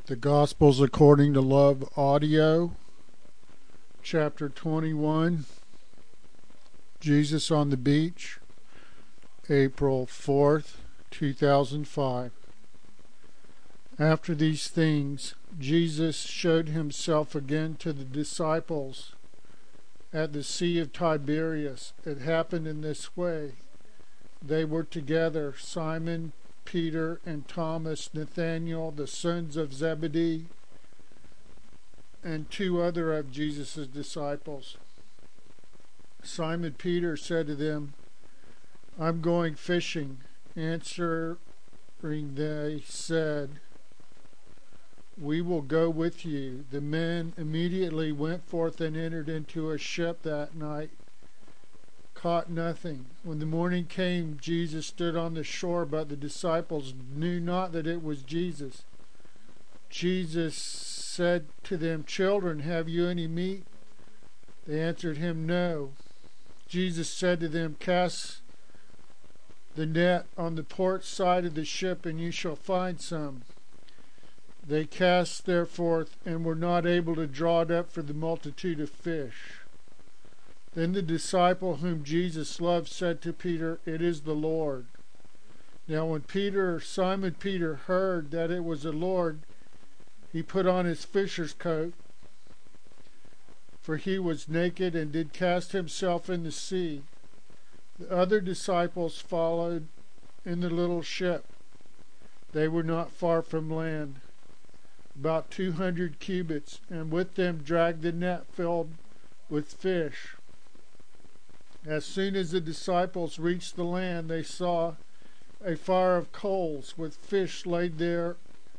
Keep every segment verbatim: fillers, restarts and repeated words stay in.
The Gospels According to Love Audio, Chapter twenty-one, Jesus on the Beach, April fourth, two thousand five. After these things, Jesus showed himself again to the disciples at the Sea of Tiberias. It happened in this way. They were together, Simon, Peter, and Thomas, Nathanael, the sons of Zebedee, and two other of Jesus' disciples. Simon Peter said to them, "I'm going fishing." Answering, they said, "We will go with you." The men immediately went forth and entered into a ship that night, caught nothing. When the morning came, Jesus stood on the shore, but the disciples knew not that it was Jesus. Jesus said to them, "Children, have you any meat?" They answered him, "No." Jesus said to them, "Cast the net on the port side of the ship, and you shall find some." They cast therefore, and were not able to draw it up for the multitude of fish. Then the disciple whom Jesus loved said to Peter, "It is the Lord." Now when Peter, Simon Peter, heard that it was the Lord, he put on his fisher's coat, for he was naked, and did cast himself in the sea. The other disciples followed in the little ship. They were not far from land, about two hundred cubits, and with them dragged the net filled with fish. As soon as the disciples reached the land, they saw a fire of coals with fish laid there,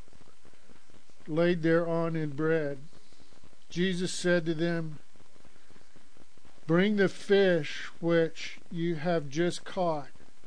laid thereon and bread. Jesus said to them, "Bring the fish which you have just caught."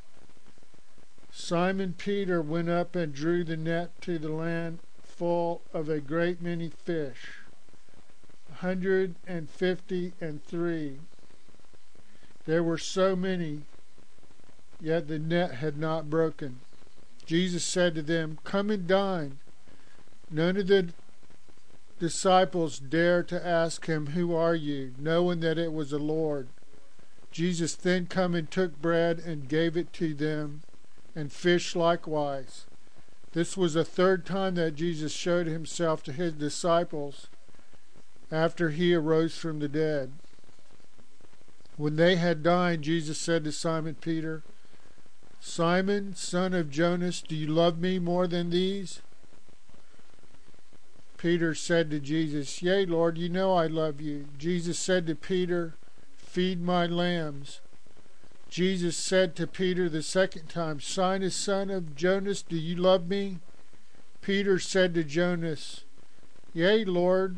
Simon Peter went up and drew the net to the land full of a great many fish, a hundred and fifty and three. There were so many, yet the net had not broken. Jesus said to them, "Come and dine." None of the disciples dared to ask him, "Who are you?" knowing that it was the Lord. Jesus then came and took bread and gave it to them, and fish likewise. This was the third time that Jesus showed himself to his disciples after he arose from the dead. When they had dined, Jesus said to Simon Peter, "Simon, son of Jonas, do you love me more than these?" Peter said to Jesus, "Yea, Lord, you know I love you." Jesus said to Peter, "Feed my lambs." Jesus said to Peter the second time, "Simon, son of Jonas, do you love me?" Peter said to Jonas, "Yea, Lord,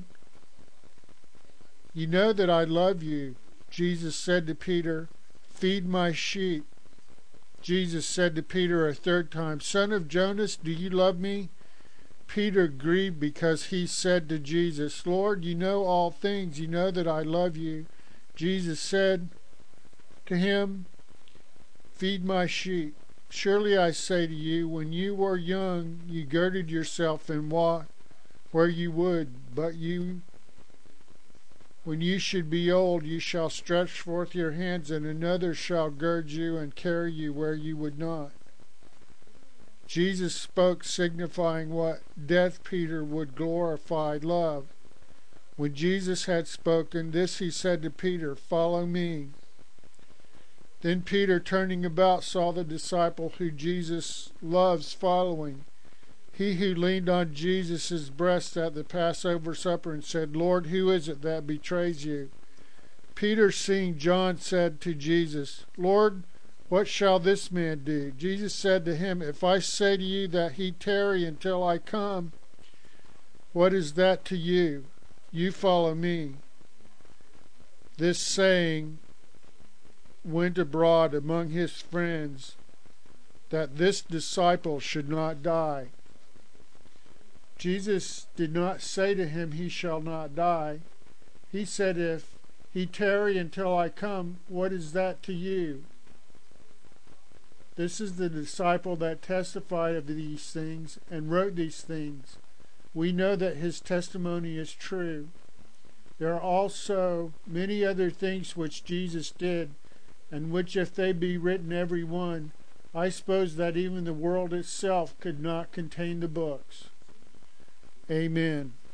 you know that I love you." Jesus said to Peter, "Feed my sheep." Jesus said to Peter a third time, "Son of Jonas, do you love me?" Peter grieved because he said to Jesus, "Lord, you know all things. You know that I love you." Jesus said to him, "Feed my sheep. Surely I say to you, when you were young, you girded yourself and walked where you would, but you when you should be old, you shall stretch forth your hands, and another shall gird you and carry you where you would not." Jesus spoke, signifying what death Peter would glorify love. When Jesus had spoken this, he said to Peter, "Follow me." Then Peter, turning about, saw the disciple who Jesus loves following, he who leaned on Jesus' breast at the Passover supper, and said, "Lord, who is it that betrays you?" Peter, seeing John, said to Jesus, "Lord, what shall this man do?" Jesus said to him, "If I say to you that he tarry until I come, what is that to you? You follow me." This saying went abroad among his friends, that this disciple should not die. Jesus did not say to him, "He shall not die." He said, "If he tarry until I come, what is that to you?" This is the disciple that testified of these things and wrote these things. we know that his testimony is true. There are also many other things which Jesus did, and which, if they be written every one, I suppose that even the world itself could not contain the books. Amen.